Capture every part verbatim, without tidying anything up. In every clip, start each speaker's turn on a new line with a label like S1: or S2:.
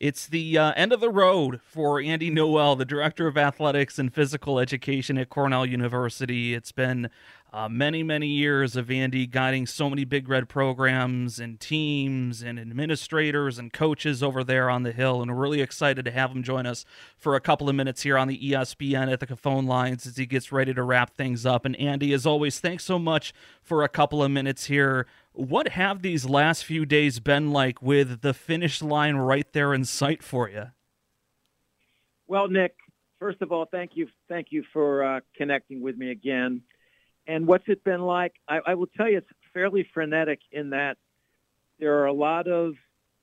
S1: It's the uh, end of the road for Andy Noel, the Director of Athletics and Physical Education at Cornell University. It's been uh, many, many years of Andy guiding so many Big Red programs and teams and administrators and coaches over there on the Hill, and we're really excited to have him join us for a couple of minutes here on the E S P N Ithaca phone lines as he gets ready to wrap things up. And Andy, as always, thanks so much for a couple of minutes here. What have these last few days been like with the finish line right there in sight for you?
S2: Well, Nick, first of all, thank you, thank you for uh, connecting with me again. And what's it been like? I, I will tell you, it's fairly frenetic in that there are a lot of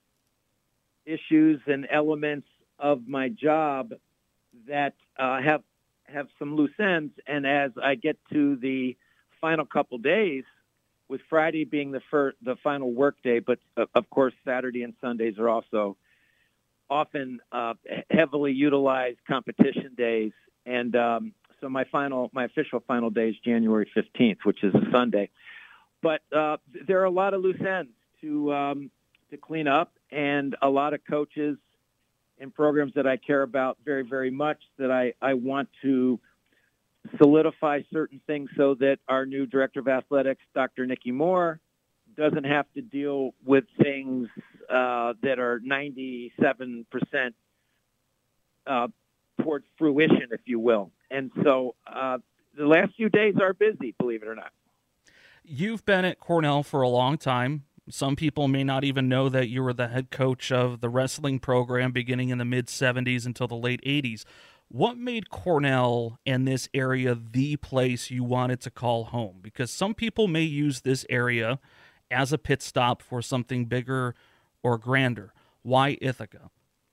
S2: issues and elements of my job that uh, have have some loose ends. And as I get to the final couple days, with Friday being the first, the final work day, but uh, of course Saturday and Sundays are also often uh, heavily utilized competition days. And um, so my final, my official final day is January fifteenth, which is a Sunday. But uh, there are a lot of loose ends to um, to clean up, and a lot of coaches and programs that I care about very, very much that I, I want to solidify certain things so that our new Director of Athletics, Doctor Nikki Moore, doesn't have to deal with things uh, that are ninety-seven percent uh, towards fruition, if you will. And so uh, the last few days are busy, believe it or not.
S1: You've been at Cornell for a long time. Some people may not even know that you were the head coach of the wrestling program beginning in the mid-seventies until the late eighties. What made Cornell and this area the place you wanted to call home? Because some people may use this area as a pit stop for something bigger or grander. Why Ithaca?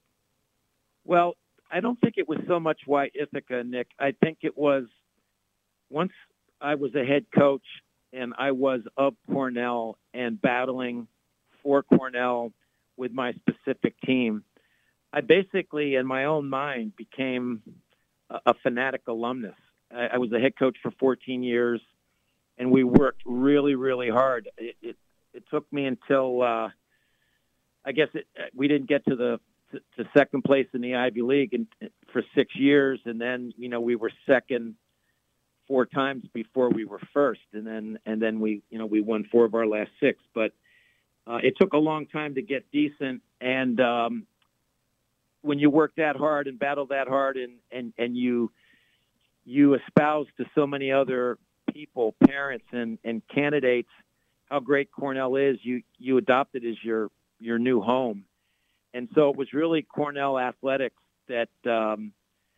S2: Well, I don't think it was so much why Ithaca, Nick. I think it was once I was a head coach and I was of Cornell and battling for Cornell with my specific team, I basically, in my own mind, became a, a fanatic alumnus. I, I was a head coach for fourteen years, and we worked really, really hard. It, it, it took me until, uh, I guess, it, we didn't get to the to, to second place in the Ivy League in, for six years, and then you know we were second four times before we were first, and then and then we you know we won four of our last six. But uh, it took a long time to get decent, and um, when you work that hard and battle that hard and, and, and you you espouse to so many other people, parents and, and candidates, how great Cornell is, you, you adopt it as your, your new home. And so it was really Cornell athletics that um,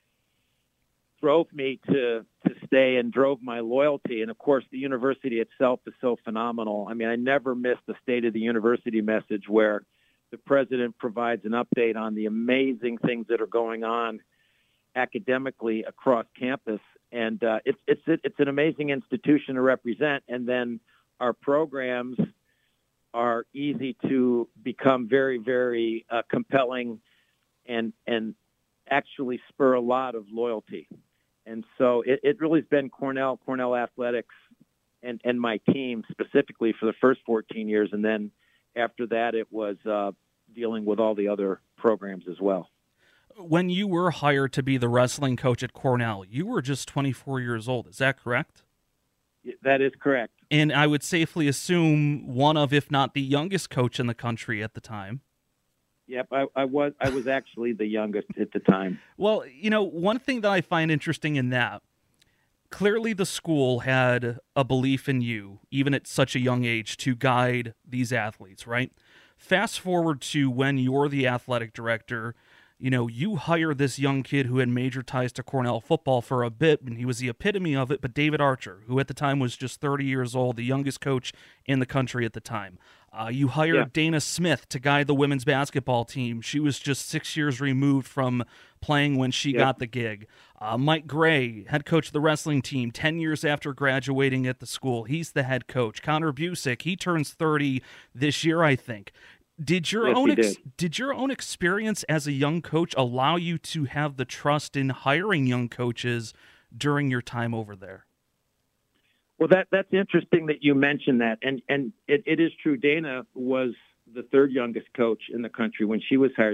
S2: drove me to, to stay and drove my loyalty. And, of course, the university itself is so phenomenal. I mean, I never missed the State of the University message where the president provides an update on the amazing things that are going on academically across campus. And uh, it's, it's, it's an amazing institution to represent. And then our programs are easy to become very, very uh, compelling and, and actually spur a lot of loyalty. And so it, it really has been Cornell, Cornell Athletics and, and my team specifically for the first fourteen years. And then after that, it was uh, dealing with all the other programs as well.
S1: When you were hired to be the wrestling coach at Cornell, you were just twenty-four years old. Is that correct?
S2: That is correct.
S1: And I would safely assume one of, if not the youngest coach in the country at the time.
S2: Yep, I, I was I was actually the youngest at the time.
S1: Well, you know, one thing that I find interesting in that, clearly the school had a belief in you, even at such a young age, to guide these athletes, right? Fast forward to when you're the athletic director, you know, you hire this young kid who had major ties to Cornell football for a bit, and he was the epitome of it, but David Archer, who at the time was just thirty years old, the youngest coach in the country at the time. Uh, you hired yeah. Dana Smith to guide the women's basketball team. She was just six years removed from playing when she yep. got the gig. Uh, Mike Gray, head coach of the wrestling team, ten years after graduating at the school. He's the head coach. Connor Busick, he turns thirty this year, I think. Did your
S2: yes,
S1: own ex-
S2: did.
S1: did your own experience as a young coach allow you to have the trust in hiring young coaches during your time over there?
S2: Well, that that's interesting that you mentioned that, and and it, it is true. Dana was the third youngest coach in the country when she was hired.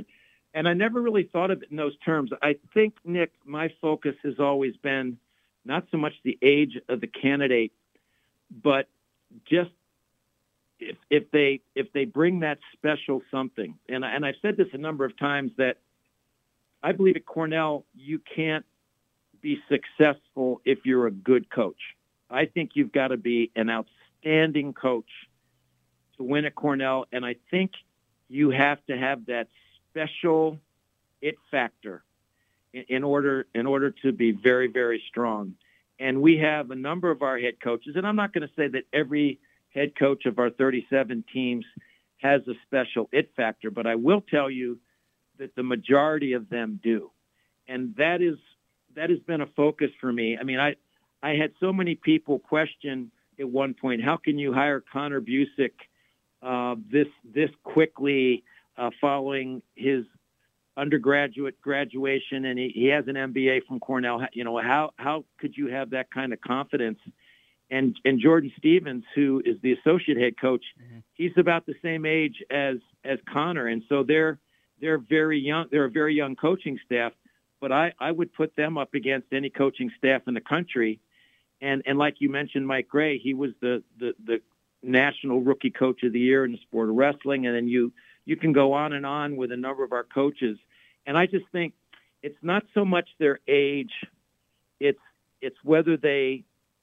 S2: And I never really thought of it in those terms. I think, Nick, my focus has always been not so much the age of the candidate, but just if, if they if they bring that special something. And, I, and I've said this a number of times that I believe at Cornell you can't be successful if you're a good coach. I think you've got to be an outstanding coach to win at Cornell, and I think you have to have that special it factor in, in order in order to be very, very strong. And we have a number of our head coaches, and I'm not going to say that every head coach of our thirty-seven teams has a special it factor, but I will tell you that the majority of them do. And that is that has been a focus for me. I mean, I I had so many people question at one point, how can you hire Connor Busick uh, this this quickly uh, following his undergraduate graduation, and he, he has an M B A from Cornell. You know, how how could you have that kind of confidence? And and Jordan Stevens, who is the associate head coach, mm-hmm. he's about the same age as as Connor, and so they're they're very young. They're a very young coaching staff, but I, I would put them up against any coaching staff in the country. And and like you mentioned, Mike Gray, he was the the, the National Rookie Coach of the Year in the sport of wrestling, and then you you can go on and on with a number of our coaches. And I just think it's not so much their age, it's it's whether they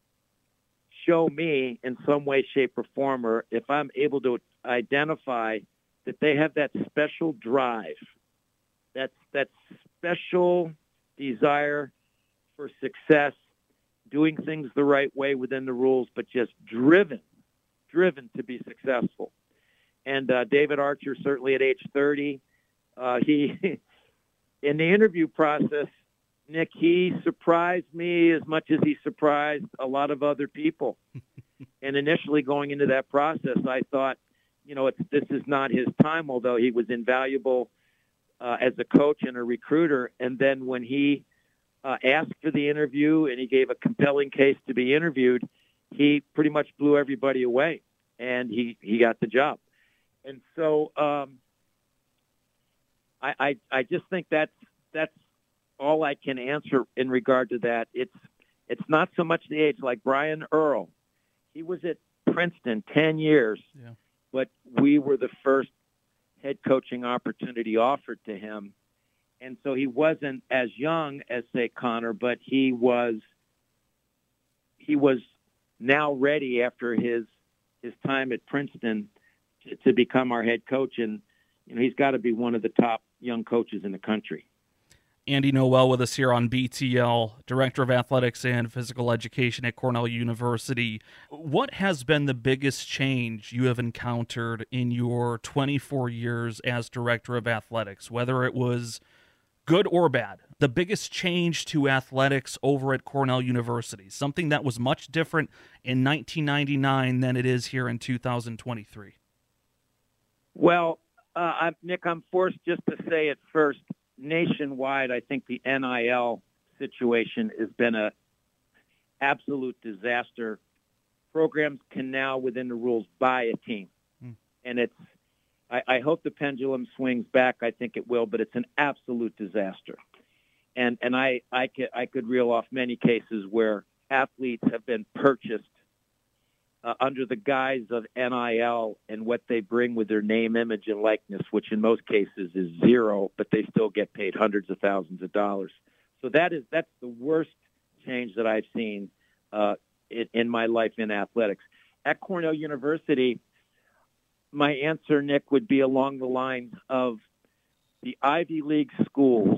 S2: show me in some way, shape, or form, or if I'm able to identify that they have that special drive, that that special desire for success, doing things the right way within the rules, but just driven, driven to be successful. And uh, David Archer, certainly at age thirty, uh, he in the interview process, Nick, he surprised me as much as he surprised a lot of other people. And initially going into that process, I thought, you know, it's, this is not his time, although he was invaluable uh, as a coach and a recruiter. And then when he uh, asked for the interview and he gave a compelling case to be interviewed, he pretty much blew everybody away, and he, he got the job. And so um, I, I I just think that's that's all I can answer in regard to that. It's it's not so much the age. Like Brian Earl, he was at Princeton ten years, yeah. but we were the first head coaching opportunity offered to him, and so he wasn't as young as, say, Connor, but he was he was now ready after his his time at Princeton to, to become our head coach, and you know he's got to be one of the top young coaches in the country.
S1: Andy Noel with us here on B T L, Director of Athletics and Physical Education at Cornell University. What has been the biggest change you have encountered in your twenty-four years as Director of Athletics, whether it was good or bad? The biggest change to athletics over at Cornell University, something that was much different in nineteen ninety-nine than it is here in two thousand twenty-three.
S2: Well, uh, I, Nick, I'm forced just to say it first. Nationwide, I think the N I L situation has been a absolute disaster. Programs can now, within the rules, buy a team, mm. and it's. I, I hope the pendulum swings back. I think it will, but it's an absolute disaster. And and I I could I could reel off many cases where athletes have been purchased uh, under the guise of N I L and what they bring with their name, image, and likeness, which in most cases is zero, but they still get paid hundreds of thousands of dollars. So that is that's the worst change that I've seen uh, in, in my life in athletics. At Cornell University, my answer, Nick, would be along the lines of the Ivy League schools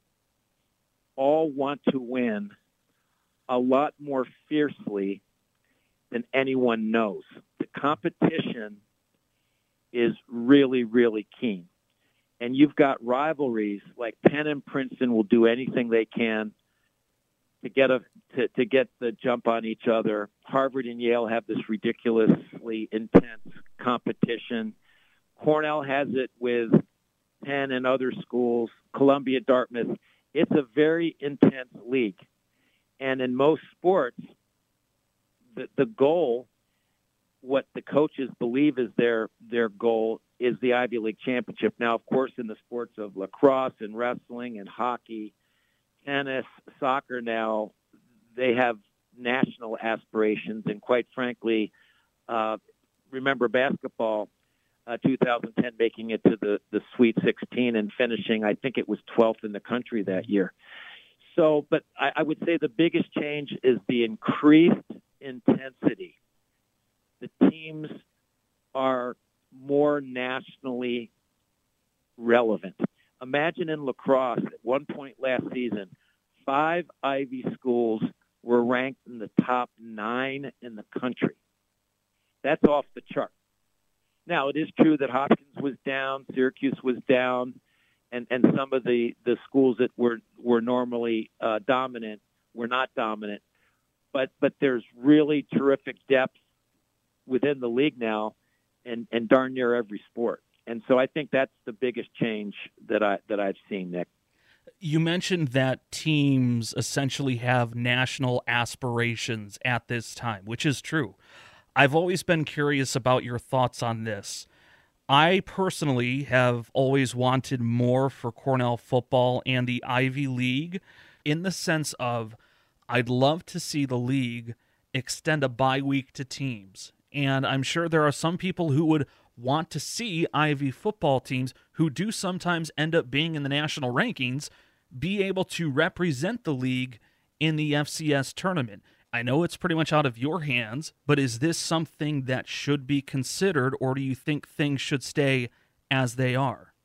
S2: all want to win a lot more fiercely than anyone knows. The competition is really, really keen. And you've got rivalries like Penn and Princeton will do anything they can to get a to, to get the jump on each other. Harvard and Yale have this ridiculously intense competition. Cornell has it with Penn and other schools, Columbia, Dartmouth. It's a very intense league. And in most sports, the, the goal, what the coaches believe is their their goal, is the Ivy League championship. Now, of course, in the sports of lacrosse and wrestling and hockey, tennis, soccer now, they have national aspirations. And quite frankly, uh, remember basketball, uh, two thousand ten making it to the, the Sweet sixteen and finishing, I think it was twelfth in the country that year. So, but I, I would say the biggest change is the increased intensity. The teams are more nationally relevant. Imagine in lacrosse, at one point last season, five Ivy schools were ranked in the top nine in the country. That's off the chart. Now, it is true that Hopkins was down, Syracuse was down, and, and some of the, the schools that were, were normally uh, dominant were not dominant. But but there's really terrific depth within the league now, and, and darn near every sport. And so I think that's the biggest change that I that I've seen, Nick.
S1: You mentioned that teams essentially have national aspirations at this time, which is true. I've always been curious about your thoughts on this. I personally have always wanted more for Cornell football and the Ivy League, in the sense of I'd love to see the league extend a bye week to teams. And I'm sure there are some people who would want to see Ivy football teams, who do sometimes end up being in the national rankings, be able to represent the league in the F C S tournament. I know it's pretty much out of your hands, but is this something that should be considered, or do you think things should stay as they are?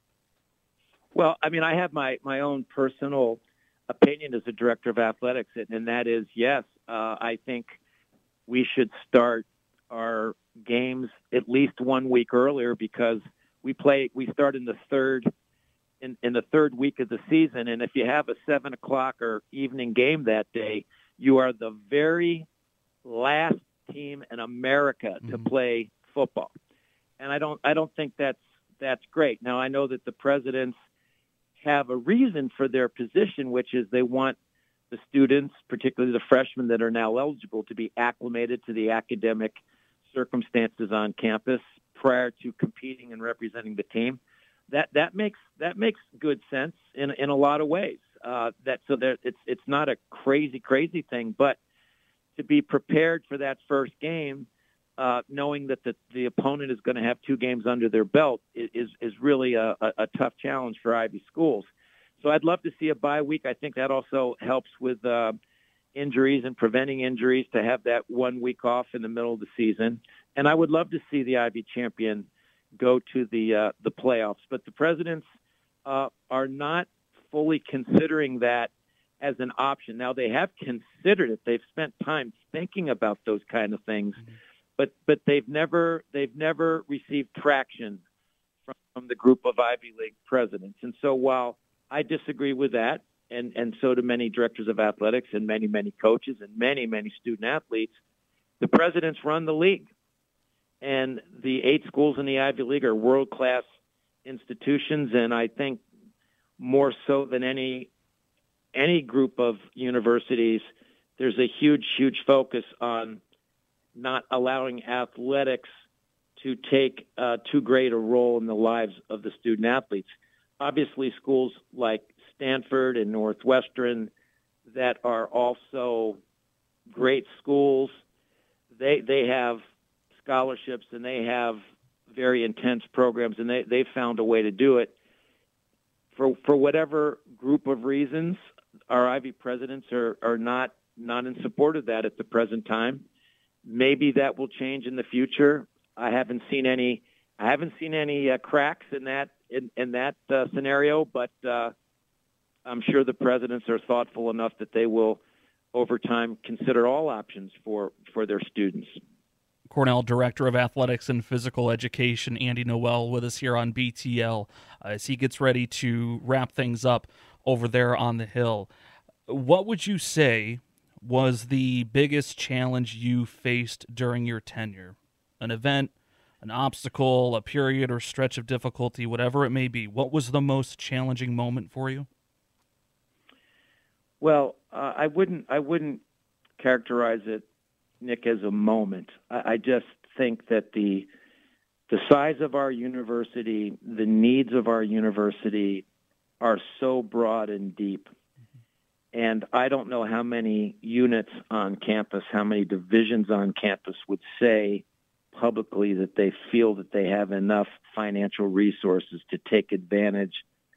S2: Well, I mean, I have my, my own personal opinion as a director of athletics, and that is, yes, uh, I think we should start our games at least one week earlier, because we play, we start in the third, in, in the third week of the season. And if you have a seven o'clock or evening game that day, you are the very last team in America to
S1: Mm-hmm.
S2: play football. And I don't, I don't think that's, that's great. Now, I know that the presidents have a reason for their position, which is they want the students, particularly the freshmen that are now eligible, to be acclimated to the academic circumstances on campus prior to competing and representing the team. That that makes that makes good sense in in a lot of ways. Uh, that so that it's it's not a crazy crazy thing, but to be prepared for that first game, uh, knowing that the the opponent is going to have two games under their belt, is is really a, a, a tough challenge for Ivy schools. So I'd love to see a bye week. I think that also helps with uh, injuries and preventing injuries, to have that one week off in the middle of the season. And I would love to see the Ivy champion go to the uh, the playoffs. But the presidents uh, are not fully considering that as an option. Now, they have considered it. They've spent time thinking about those kind of things, mm-hmm. but but they've never they've never received traction from, from the group of Ivy League presidents. And so while I disagree with that, and, and so do many directors of athletics and many, many coaches and many, many student athletes, the presidents run the league. And the eight schools in the Ivy League are world-class institutions, and I think more so than any any group of universities, there's a huge, huge focus on not allowing athletics to take uh, too great a role in the lives of the student athletes. Obviously, schools like Stanford and Northwestern that are also great schools, they they have scholarships and they have very intense programs, and they, they've found a way to do it. For for whatever group of reasons, our Ivy presidents are, are not, not in support of that at the present time. Maybe that will change in the future. I haven't seen any I haven't seen any uh, cracks in that in, in that uh, scenario, but uh, I'm sure the presidents are thoughtful enough that they will, over time, consider all options for, for their students.
S1: Cornell Director of Athletics and Physical Education, Andy Noel, with us here on B T L uh, as he gets ready to wrap things up over there on the Hill. What would you say was the biggest challenge you faced during your tenure? An event, an obstacle, a period or stretch of difficulty, whatever it may be. What was the most challenging moment for you?
S2: Well, uh, I wouldn't I wouldn't characterize it, Nick, as a moment. I, I just think that the the size of our university, the needs of our university are so broad and deep. And I don't know how many units on campus, how many divisions on campus would say publicly that they feel that they have enough financial resources to take advantage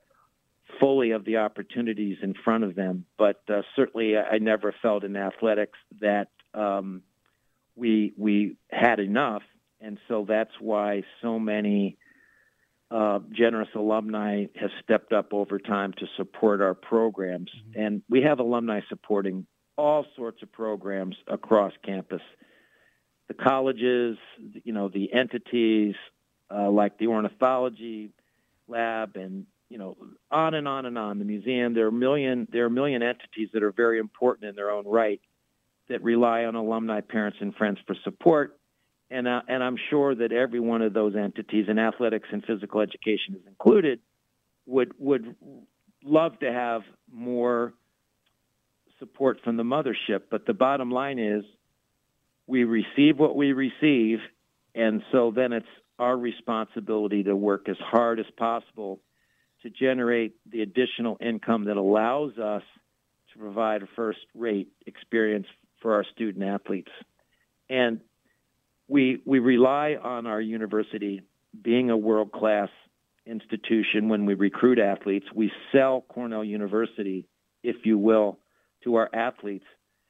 S2: fully of the opportunities in front of them. But uh, certainly I never felt in athletics that um, we we had enough. And so that's why so many uh, generous alumni have stepped up over time to support our programs. Mm-hmm. And we have alumni supporting all sorts of programs across campus. The colleges, you know, the entities uh, like the ornithology lab, and you know, on and on and on. The museum. There are a million. There are a million entities that are very important in their own right that rely on alumni, parents, and friends for support. And uh, and I'm sure that every one of those entities, and athletics and physical education is included, would would love to have more support from the mothership. But the bottom line is, we receive what we receive, and so then it's our responsibility to work as hard as possible to generate the additional income that allows us to provide a first-rate experience for our student athletes. And we we rely on our university being a world-class institution when we recruit athletes. We sell Cornell University, if you will, to our athletes.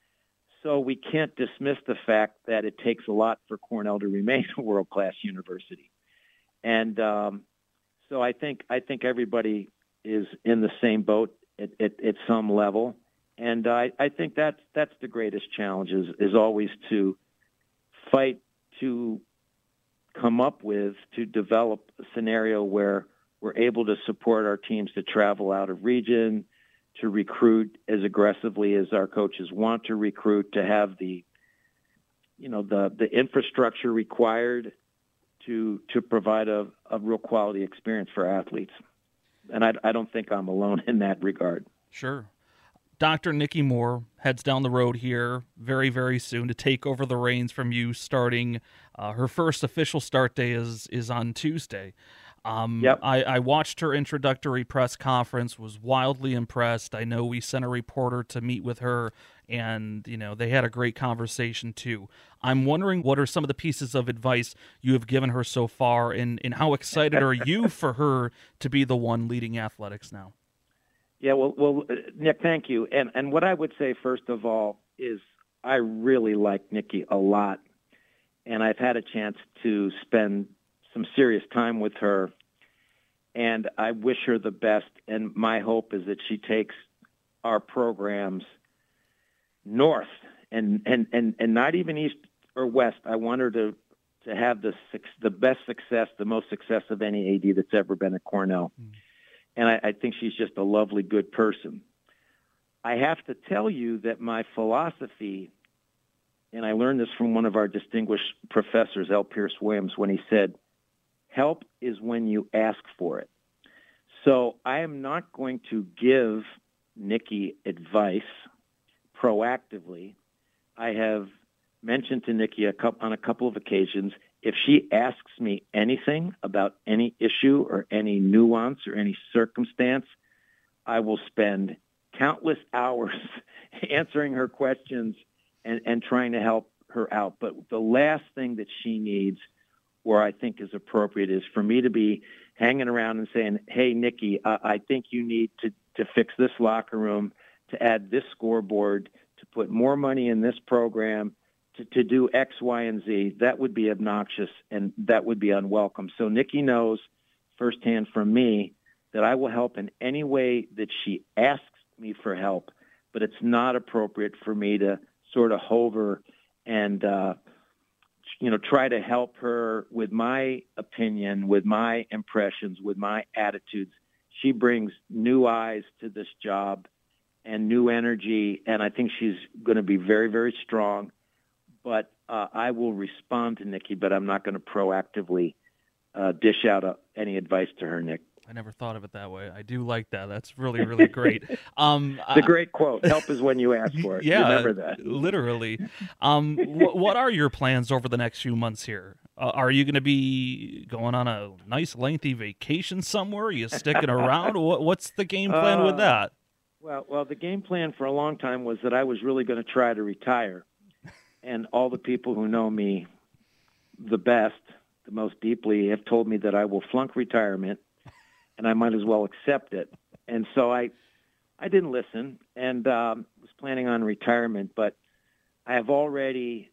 S2: So we can't dismiss the fact that it takes a lot for Cornell to remain a world-class university. And um, so I think I think everybody is in the same boat at, at, at some level. And I, I think that's, that's the greatest challenge is, is always to fight to come up with, to develop a scenario where we're able to support our teams to travel out of region, to recruit as aggressively as our coaches want to recruit, to have the, you know, the, the infrastructure required to to provide a, a real quality experience for athletes. And I, I don't think I'm alone in that regard.
S1: Sure. Doctor Nikki Moore heads down the road here very, very soon to take over the reins from you starting. Uh, her first official start day is, is on Tuesday. Um,
S2: yep.
S1: I, I watched her introductory press conference, was wildly impressed. I know we sent a reporter to meet with her, and you know they had a great conversation too. I'm wondering, what are some of the pieces of advice you have given her so far, and, and how excited are you for her to be the one leading athletics now?
S2: Yeah, well, well, Nick, thank you. And and what I would say first of all is I really like Nikki a lot, and I've had a chance to spend some serious time with her, and I wish her the best. And my hope is that she takes our programs north and, and, and, and not even east or west. I want her to, to have the the best success, the most success of any A D that's ever been at Cornell. Mm. And I, I think she's just a lovely, good person. I have to tell you that my philosophy, and I learned this from one of our distinguished professors, L. Pierce Williams, when he said, help is when you ask for it. So I am not going to give Nikki advice proactively. I have mentioned to Nikki a couple, on a couple of occasions, if she asks me anything about any issue or any nuance or any circumstance, I will spend countless hours answering her questions and, and trying to help her out. But the last thing that she needs, or I think is appropriate, is for me to be hanging around and saying, hey, Nikki, uh, I think you need to, to fix this locker room, to add this scoreboard, to put more money in this program, to, to do X, Y, and Z. That would be obnoxious, and that would be unwelcome. So Nikki knows firsthand from me that I will help in any way that she asks me for help, but it's not appropriate for me to sort of hover and uh, you know, try to help her with my opinion, with my impressions, with my attitudes. She brings new eyes to this job and new energy, and I think she's going to be very, very strong. But uh, I will respond to Nikki, but I'm not going to proactively uh, dish out uh, any advice to her, Nick.
S1: I never thought of it that way. I do like that. That's really, really great. Um,
S2: it's a great quote. Help is when you ask for it.
S1: Yeah,
S2: remember that.
S1: Literally. Um, wh- what are your plans over the next few months here? Uh, are you going to be going on a nice lengthy vacation somewhere? Are you sticking around? What, what's the game plan
S2: uh,
S1: with that?
S2: Well, well, the game plan for a long time was that I was really going to try to retire. And all the people who know me the best, the most deeply, have told me that I will flunk retirement and I might as well accept it. And so I I didn't listen and um, was planning on retirement, but I have already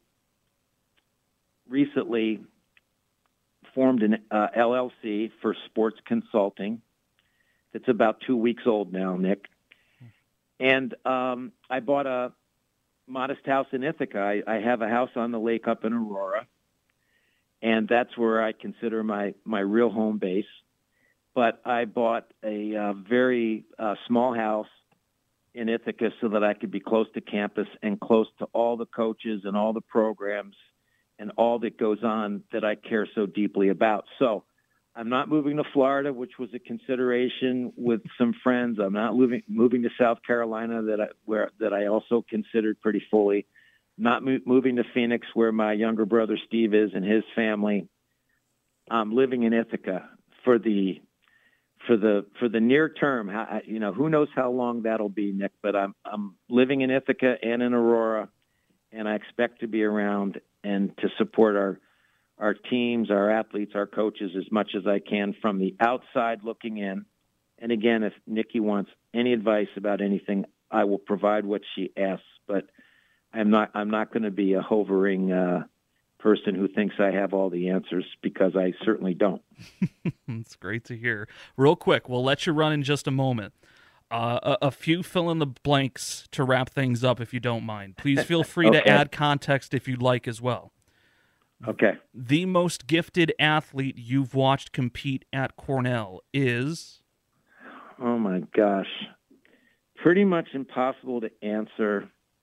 S2: recently formed an uh, L L C for sports consulting. It's about two weeks old now, Nick. And um, I bought a modest house in Ithaca. I, I have a house on the lake up in Aurora, and that's where I consider my, my real home base. But I bought a uh, very uh, small house in Ithaca so that I could be close to campus and close to all the coaches and all the programs and all that goes on that I care so deeply about. So I'm not moving to Florida, which was a consideration with some friends. I'm not moving moving to South Carolina, that I where that I also considered pretty fully. Not mo- moving to Phoenix, where my younger brother Steve is and his family. I'm living in Ithaca for the for the for the near term. How, you know, who knows how long that'll be, Nick? But I'm I'm living in Ithaca and in Aurora, and I expect to be around and to support our. our teams, our athletes, our coaches as much as I can from the outside looking in. And again, if Nikki wants any advice about anything, I will provide what she asks. But I'm not I'm not going to be a hovering uh, person who thinks I have all the answers, because I certainly don't.
S1: It's great to hear. Real quick, we'll let you run in just a moment. Uh, a, a few fill in the blanks to wrap things up, if you don't mind. Please feel free
S2: Okay.
S1: to add context if you'd like as well.
S2: Okay.
S1: The most gifted athlete you've watched compete at Cornell is?
S2: Oh, my gosh. Pretty much impossible to answer.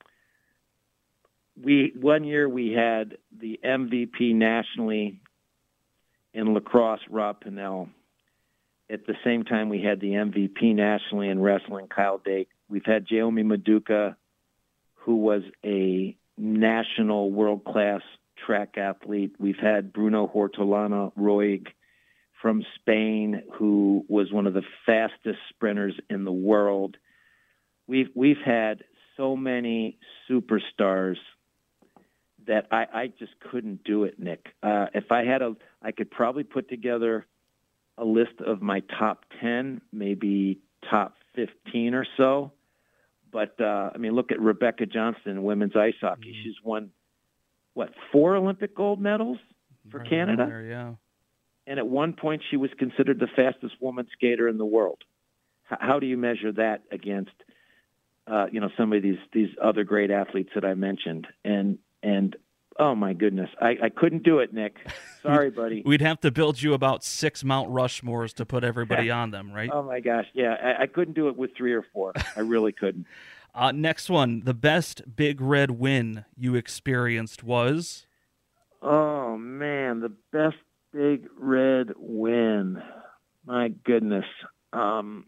S2: We One year we had the M V P nationally in lacrosse, Rob Pennell. At the same time, we had the M V P nationally in wrestling, Kyle Dake. We've had Jaomi Maduka, who was a national world-class track athlete. We've had Bruno Hortolana Roig from Spain, who was one of the fastest sprinters in the world. We've we've had so many superstars that I, I just couldn't do it, Nick. Uh, if I had a, I could probably put together a list of my top ten, maybe top fifteen or so. But uh, I mean, look at Rebecca Johnston in women's ice hockey. Mm-hmm. She's won what, four Olympic gold medals for
S1: right
S2: Canada?
S1: There, yeah.
S2: And at one point, she was considered the fastest woman skater in the world. H- how do you measure that against, uh, you know, some of these these other great athletes that I mentioned? And and oh my goodness, I, I couldn't do it, Nick. Sorry, buddy.
S1: We'd have to build you about six Mount Rushmores to put everybody on them, right?
S2: Oh my gosh, yeah, I, I couldn't do it with three or four. I really couldn't.
S1: Uh, next one, the best Big Red win you experienced was?
S2: Oh, man, the best Big Red win. My goodness. Um,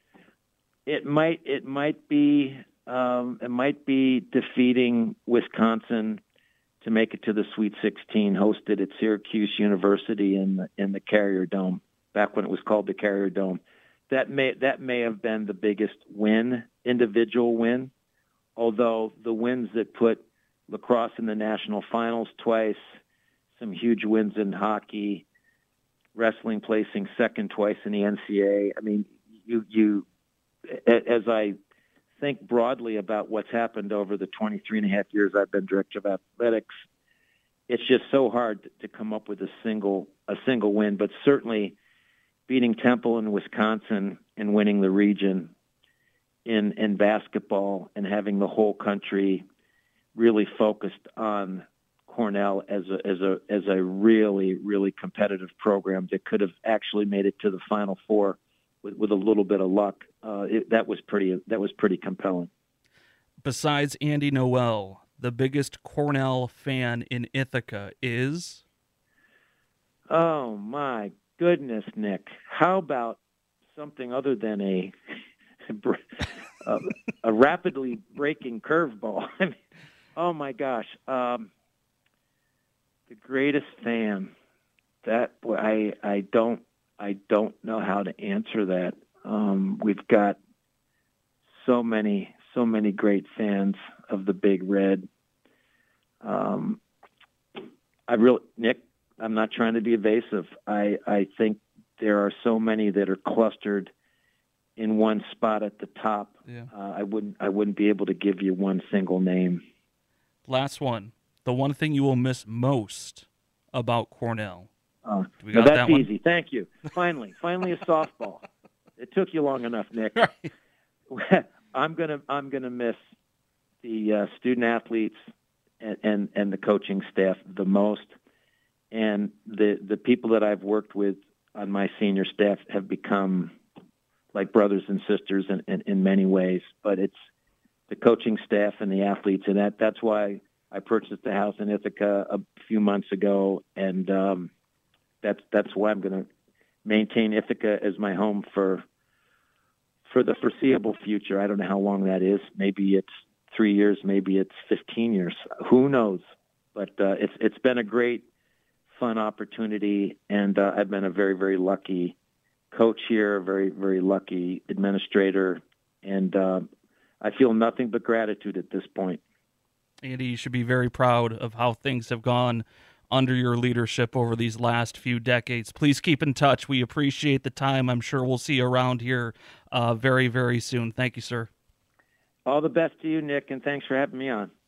S2: it might it might be um, it might be defeating Wisconsin to make it to the Sweet sixteen, hosted at Syracuse University in the, in the Carrier Dome, back when it was called the Carrier Dome. That may that may have been the biggest win, individual win, although the wins that put lacrosse in the national finals twice, some huge wins in hockey, wrestling placing second twice in the N C A A. I mean, you you as I think broadly about what's happened over the twenty-three and a half years I've been director of athletics, it's just so hard to come up with a single a single win, but certainly beating Temple in Wisconsin and winning the region in in basketball and having the whole country really focused on Cornell as a as a as a really really competitive program that could have actually made it to the Final Four with, with a little bit of luck. Uh, it, that was pretty that was pretty compelling.
S1: Besides Andy Noel, the biggest Cornell fan in Ithaca is?
S2: Oh my goodness, Nick! How about something other than a a, a rapidly breaking curveball? I mean, oh my gosh. Um, The greatest fan. That I I don't I don't know how to answer that. Um, we've got so many so many great fans of the Big Red. Um, I really, Nick, I'm not trying to be evasive. I I think there are so many that are clustered in one spot at the top.
S1: Yeah.
S2: Uh, I wouldn't I wouldn't be able to give you one single name.
S1: Last one. The one thing you will miss most about Cornell.
S2: Uh,
S1: Do we
S2: no,
S1: got
S2: that's
S1: that one?
S2: easy. Thank you. Finally, finally a softball. It took you long enough, Nick. I'm gonna I'm gonna miss the uh, student athletes and, and and the coaching staff the most, and the the people that I've worked with on my senior staff have become like brothers and sisters in, in, in many ways. But it's the coaching staff and the athletes, and that that's why I purchased the house in Ithaca a few months ago, and um, that's that's why I'm going to maintain Ithaca as my home for for the foreseeable future. I don't know how long that is. Maybe it's three years, maybe it's fifteen years. Who knows? But uh, it's it's been a great, fun opportunity, and uh, I've been a very, very lucky coach here, a very, very lucky administrator, and uh, I feel nothing but gratitude at this point.
S1: Andy, you should be very proud of how things have gone under your leadership over these last few decades. Please keep in touch. We appreciate the time. I'm sure we'll see you around here uh, very, very soon. Thank you, sir.
S2: All the best to you, Nick, and thanks for having me on.